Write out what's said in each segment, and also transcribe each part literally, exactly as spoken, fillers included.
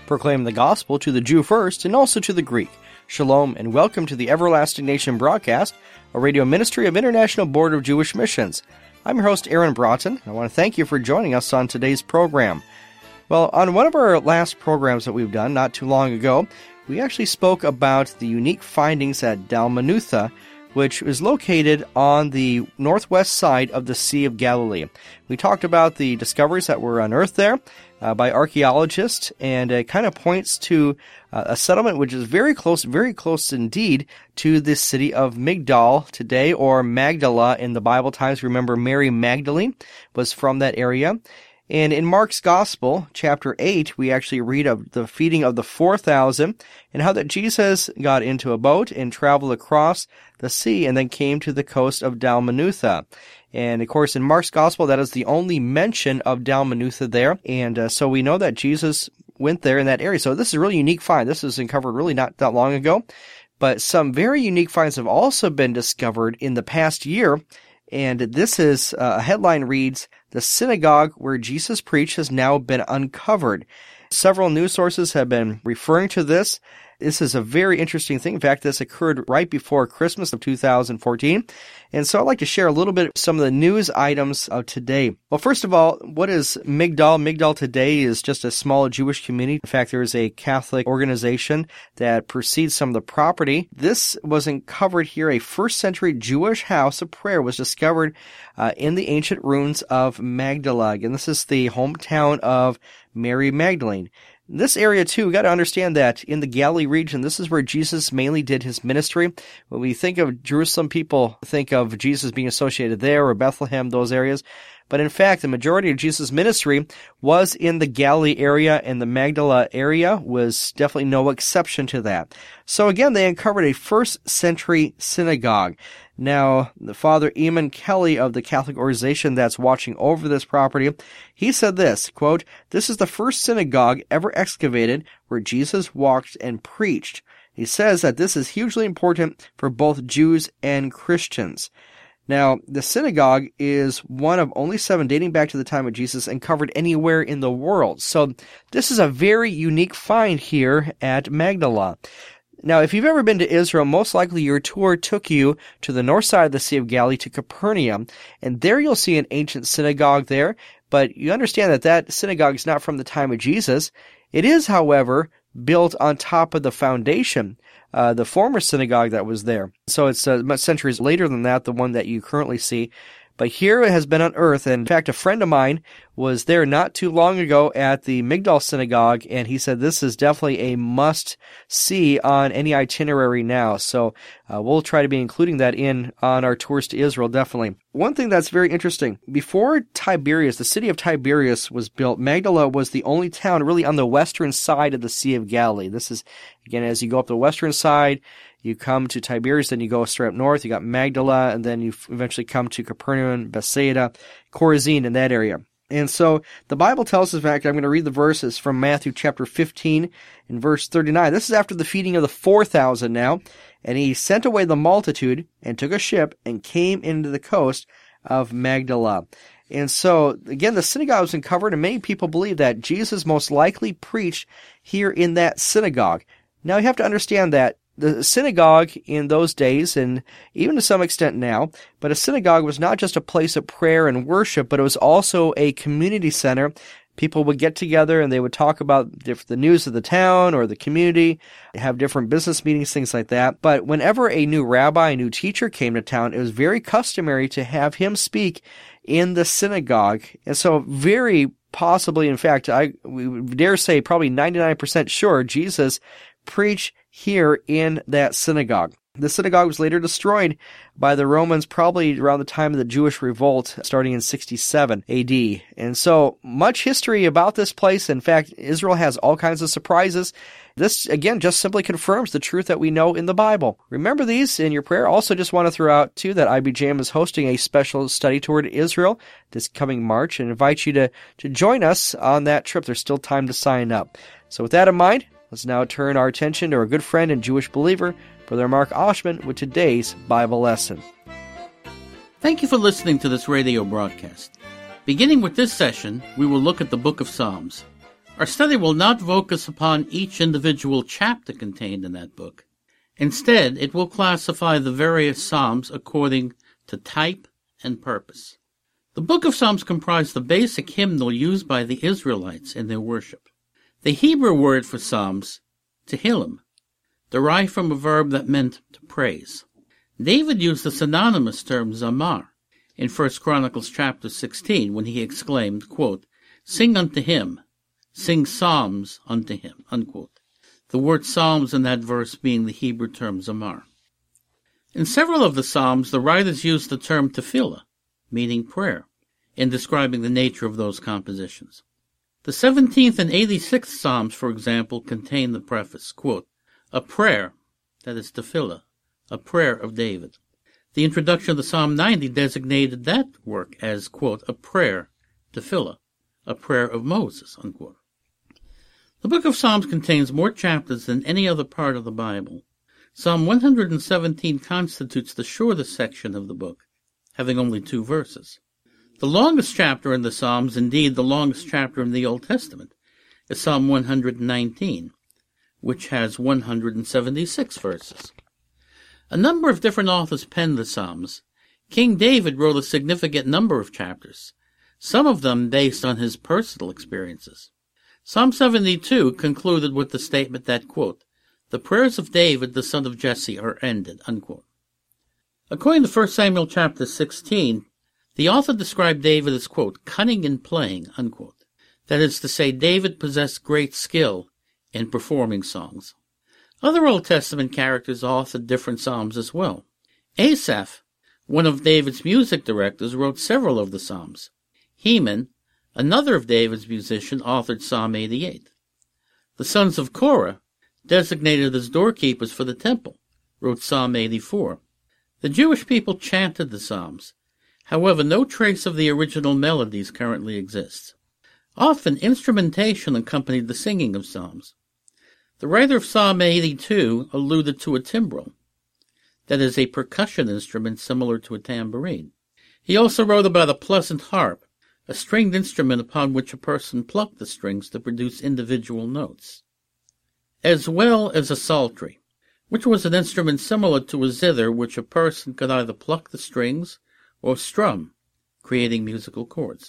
proclaiming the gospel to the Jew first and also to the Greek. Shalom and welcome to the Everlasting Nation broadcast, a radio ministry of International Board of Jewish Missions. I'm your host, Aaron Broughton, and I want to thank you for joining us on today's program. Well, on one of our last programs that we've done not too long ago, we actually spoke about the unique findings at Dalmanutha, which is located on the northwest side of the Sea of Galilee. We talked about the discoveries that were unearthed there uh, by archaeologists, and it kind of points to uh, a settlement which is very close, very close indeed to the city of Migdal today, or Magdala in the Bible times. Remember, Mary Magdalene was from that area. And in Mark's Gospel, chapter eight, we actually read of the feeding of the four thousand and how that Jesus got into a boat and traveled across the sea and then came to the coast of Dalmanutha. And of course, in Mark's Gospel, that is the only mention of Dalmanutha there. And uh, so we know that Jesus went there in that area. So this is a really unique find. This was uncovered really not that long ago. But some very unique finds have also been discovered in the past year. And this is, uh, a headline reads, "The synagogue where Jesus preached has now been uncovered." Several news sources have been referring to this. This is a very interesting thing. In fact, this occurred right before Christmas of two thousand fourteen. And so I'd like to share a little bit of some of the news items of today. Well, first of all, what is Migdal? Migdal today is just a small Jewish community. In fact, there is a Catholic organization that precedes some of the property. This was uncovered here. A first century Jewish house of prayer was discovered uh, in the ancient ruins of Magdala. And this is the hometown of Mary Magdalene. This area, too, we got to understand that in the Galilee region, this is where Jesus mainly did his ministry. When we think of Jerusalem, people think of Jesus being associated there, or Bethlehem, those areas. But in fact, the majority of Jesus' ministry was in the Galilee area, and the Magdala area was definitely no exception to that. So again, they uncovered a first century synagogue. Now, the Father Eamon Kelly of the Catholic organization that's watching over this property, he said this, quote, "This is the first synagogue ever excavated where Jesus walked and preached." He says that this is hugely important for both Jews and Christians. Now, the synagogue is one of only seven dating back to the time of Jesus and covered anywhere in the world. So this is a very unique find here at Magdala. Now, if you've ever been to Israel, most likely your tour took you to the north side of the Sea of Galilee to Capernaum, and there you'll see an ancient synagogue there, but you understand that that synagogue is not from the time of Jesus. It is, however, built on top of the foundation, uh, the former synagogue that was there. So it's uh, much centuries later than that, the one that you currently see. But here it has been unearthed, and in fact, a friend of mine was there not too long ago at the Migdal Synagogue, and he said this is definitely a must-see on any itinerary now. So uh, we'll try to be including that in on our tours to Israel, definitely. One thing that's very interesting, before Tiberias, the city of Tiberias was built, Magdala was the only town really on the western side of the Sea of Galilee. This is, again, as you go up the western side, you come to Tiberias, then you go straight up north, you got Magdala, and then you eventually come to Capernaum, Bethsaida, Chorazin, in that area. And so the Bible tells us, in fact, I'm going to read the verses from Matthew chapter fifteen and verse thirty-nine. This is after the feeding of the four thousand now. "And he sent away the multitude and took a ship and came into the coast of Magdala." And so, again, the synagogue was uncovered, and many people believe that Jesus most likely preached here in that synagogue. Now, you have to understand that the synagogue in those days, and even to some extent now, but a synagogue was not just a place of prayer and worship, but it was also a community center. People would get together and they would talk about the news of the town or the community, have different business meetings, things like that. But whenever a new rabbi, a new teacher came to town, it was very customary to have him speak in the synagogue. And so very possibly, in fact, I we dare say probably ninety-nine percent sure, Jesus preached here in that synagogue. The synagogue was later destroyed by the Romans probably around the time of the Jewish revolt starting in sixty-seven A D. And so much history about this place. In fact, Israel has all kinds of surprises. This, again, just simply confirms the truth that we know in the Bible. Remember these in your prayer. Also just want to throw out, too, that I B J M is hosting a special study tour to Israel this coming March and invite you to, to join us on that trip. There's still time to sign up. So with that in mind, let's now turn our attention to our good friend and Jewish believer, Brother Mark Oshman, with today's Bible lesson. Thank you for listening to this radio broadcast. Beginning with this session, we will look at the book of Psalms. Our study will not focus upon each individual chapter contained in that book. Instead, it will classify the various Psalms according to type and purpose. The book of Psalms comprised the basic hymnal used by the Israelites in their worship. The Hebrew word for Psalms, Tehillim, derived from a verb that meant to praise. David used the synonymous term Zamar in First Chronicles chapter sixteen when he exclaimed, quote, "Sing unto him, sing psalms unto him," unquote. The word psalms in that verse being the Hebrew term Zamar. In several of the Psalms, the writers used the term tefillah, meaning prayer, in describing the nature of those compositions. The seventeenth and eighty-sixth Psalms, for example, contain the preface, quote, "A prayer," that is tefillah, a prayer of David. The introduction to Psalm ninety designated that work as, quote, "a prayer, tefillah, a prayer of Moses," unquote. The book of Psalms contains more chapters than any other part of the Bible. Psalm one hundred seventeen constitutes the shortest section of the book, having only two verses. The longest chapter in the Psalms, indeed the longest chapter in the Old Testament, is Psalm one hundred nineteen, which has one hundred seventy-six verses. A number of different authors penned the Psalms. King David wrote a significant number of chapters, some of them based on his personal experiences. Psalm seventy-two concluded with the statement that, quote, "The prayers of David, the son of Jesse, are ended," unquote. According to First Samuel chapter sixteen, the author described David as, quote, "cunning in playing," unquote. That is to say, David possessed great skill in performing songs. Other Old Testament characters authored different psalms as well. Asaph, one of David's music directors, wrote several of the psalms. Heman, another of David's musicians, authored Psalm eighty-eight. The sons of Korah, designated as doorkeepers for the temple, wrote Psalm eighty-four. The Jewish people chanted the Psalms. However, no trace of the original melodies currently exists. Often, instrumentation accompanied the singing of Psalms. The writer of Psalm eighty-two alluded to a timbrel, that is, a percussion instrument similar to a tambourine. He also wrote about a pleasant harp, a stringed instrument upon which a person plucked the strings to produce individual notes, as well as a psaltery, which was an instrument similar to a zither which a person could either pluck the strings or strum, creating musical chords.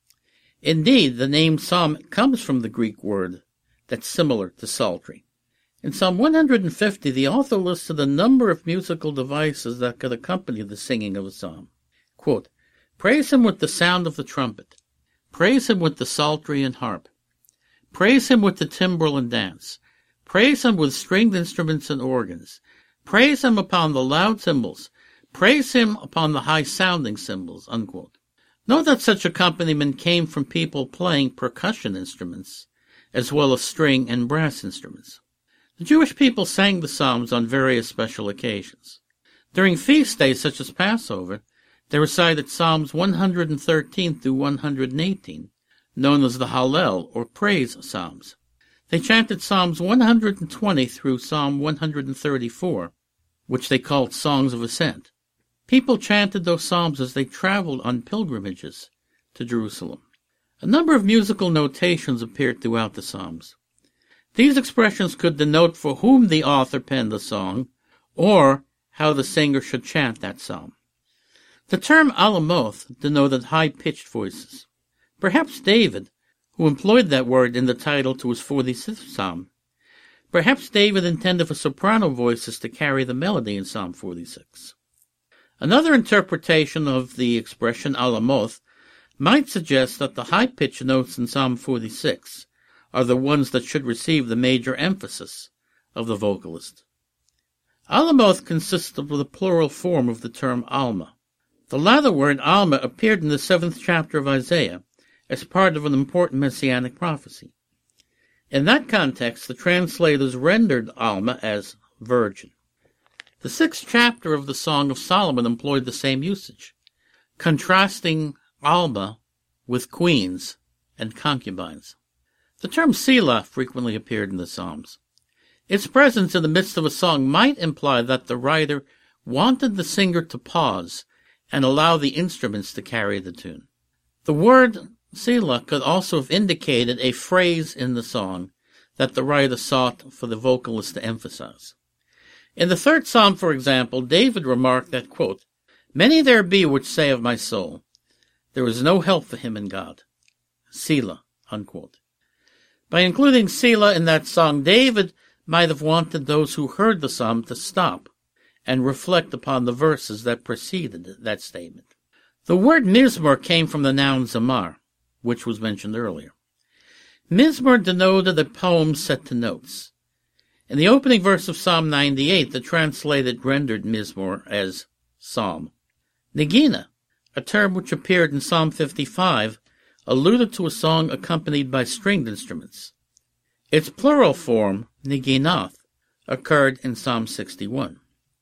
Indeed, the name psalm comes from the Greek word that's similar to psaltery. In Psalm one hundred fifty, the author listed a number of musical devices that could accompany the singing of a psalm. Quote, "Praise him with the sound of the trumpet. Praise him with the psaltery and harp. Praise him with the timbrel and dance. Praise him with stringed instruments and organs. Praise him upon the loud cymbals. Praise him upon the high-sounding cymbals," unquote. Note that such accompaniment came from people playing percussion instruments, as well as string and brass instruments. The Jewish people sang the Psalms on various special occasions. During feast days such as Passover, they recited Psalms one hundred thirteen through one hundred eighteen, known as the Hallel, or Praise Psalms. They chanted Psalms one hundred twenty through Psalm one hundred thirty-four, which they called Songs of Ascent. People chanted those psalms as they traveled on pilgrimages to Jerusalem. A number of musical notations appeared throughout the Psalms. These expressions could denote for whom the author penned the song, or how the singer should chant that psalm. The term alamoth denoted high-pitched voices. Perhaps David, who employed that word in the title to his forty-sixth psalm, perhaps David intended for soprano voices to carry the melody in Psalm forty-six. Another interpretation of the expression alamoth might suggest that the high-pitched notes in Psalm forty-six are the ones that should receive the major emphasis of the vocalist. Alamoth consists of the plural form of the term alma. The latter word, alma, appeared in the seventh chapter of Isaiah as part of an important messianic prophecy. In that context, the translators rendered alma as virgin. The sixth chapter of the Song of Solomon employed the same usage, contrasting alma with queens and concubines. The term Selah frequently appeared in the Psalms. Its presence in the midst of a song might imply that the writer wanted the singer to pause and allow the instruments to carry the tune. The word Selah could also have indicated a phrase in the song that the writer sought for the vocalist to emphasize. In the third psalm, for example, David remarked that, quote, "Many there be which say of my soul, there is no help for him in God. Selah," unquote. By including Selah in that song, David might have wanted those who heard the psalm to stop and reflect upon the verses that preceded that statement. The word mizmor came from the noun zamar, which was mentioned earlier. Mizmor denoted a poem set to notes. In the opening verse of Psalm ninety-eight, the translated rendered mizmor as psalm. Negina, a term which appeared in Psalm fifty-five, alluded to a song accompanied by stringed instruments. Its plural form, neginath, occurred in Psalm sixty-one.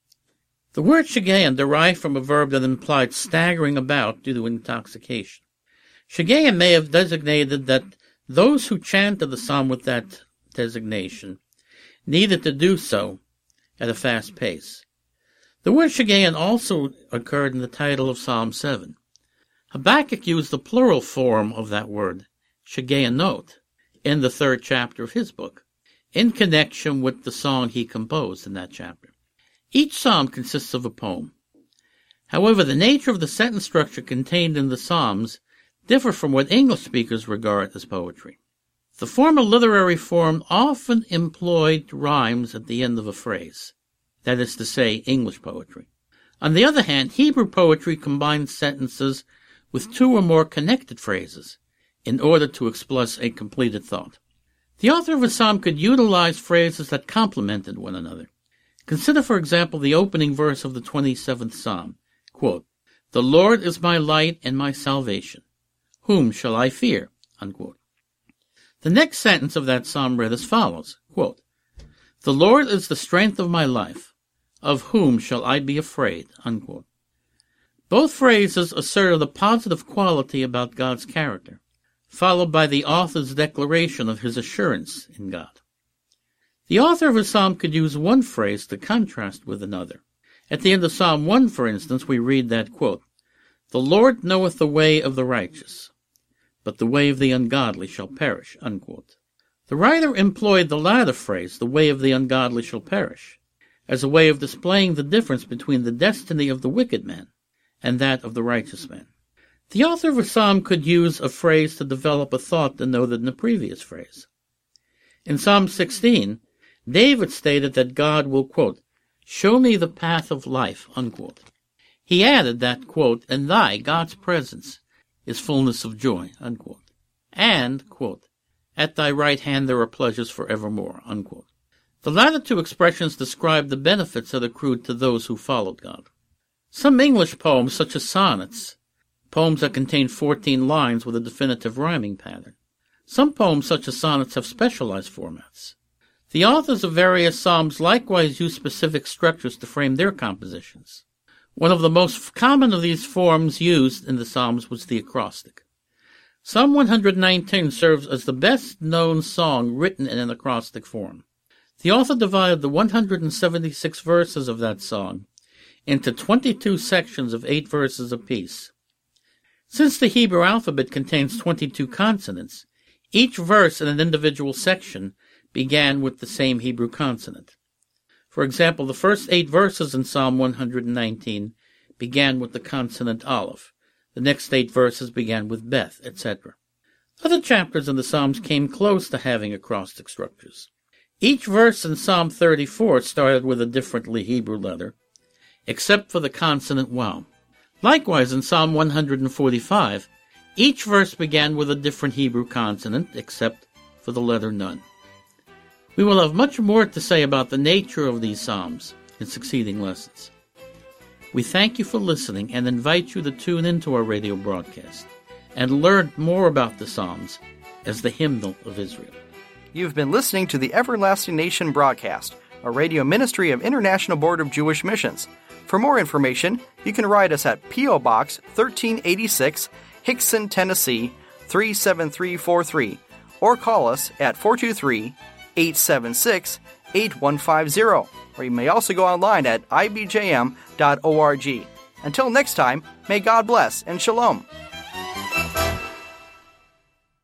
The word shigeon derived from a verb that implied staggering about due to intoxication. Shigeon may have designated that those who chanted the psalm with that designation needed to do so at a fast pace. The word shigeon also occurred in the title of Psalm seven. Habakkuk used the plural form of that word, shigeonot, in the third chapter of his book, in connection with the song he composed in that chapter. Each psalm consists of a poem. However, the nature of the sentence structure contained in the psalms differ from what English speakers regard as poetry. The former literary form often employed rhymes at the end of a phrase, that is to say, English poetry. On the other hand, Hebrew poetry combines sentences with two or more connected phrases in order to express a completed thought. The author of a psalm could utilize phrases that complemented one another. Consider, for example, the opening verse of the twenty-seventh Psalm, quote, "The Lord is my light and my salvation. Whom shall I fear?" Unquote. The next sentence of that psalm read as follows, quote, "The Lord is the strength of my life. Of whom shall I be afraid?" Unquote. Both phrases asserted a positive quality about God's character, followed by the author's declaration of his assurance in God. The author of a psalm could use one phrase to contrast with another. At the end of Psalm one, for instance, we read that, quote, "The Lord knoweth the way of the righteous, but the way of the ungodly shall perish." Unquote. The writer employed the latter phrase, "the way of the ungodly shall perish," as a way of displaying the difference between the destiny of the wicked man and that of the righteous man. The author of a psalm could use a phrase to develop a thought denoted in the previous phrase. In Psalm sixteen, David stated that God will, quote, "show me the path of life," unquote. He added that, quote, "in thy, God's presence, is fullness of joy," unquote. And, quote, "at thy right hand there are pleasures forevermore," unquote. The latter two expressions describe the benefits that accrued to those who followed God. Some English poems, such as sonnets, poems that contain fourteen lines with a definitive rhyming pattern. Some poems, such as sonnets, have specialized formats. The authors of various psalms likewise use specific structures to frame their compositions. One of the most common of these forms used in the psalms was the acrostic. Psalm one nineteen serves as the best-known song written in an acrostic form. The author divided the one hundred seventy-six verses of that song into twenty-two sections of eight verses apiece. Since the Hebrew alphabet contains twenty-two consonants, each verse in an individual section began with the same Hebrew consonant. For example, the first eight verses in Psalm one nineteen began with the consonant Aleph. The next eight verses began with Beth, et cetera. Other chapters in the Psalms came close to having acrostic structures. Each verse in Psalm thirty-four started with a different Hebrew letter, except for the consonant Waw. Likewise, in Psalm one forty-five, each verse began with a different Hebrew consonant, except for the letter Nun. We will have much more to say about the nature of these psalms in succeeding lessons. We thank you for listening and invite you to tune into our radio broadcast and learn more about the Psalms as the hymnal of Israel. You've been listening to the Everlasting Nation broadcast, a radio ministry of International Board of Jewish Missions. For more information, you can write us at P O. Box thirteen eighty-six, Hickson, Tennessee three seven three four three, or call us at four two three, eight seven six, eight one five zero, or you may also go online at I B J M dot org. Until next time, may God bless and shalom.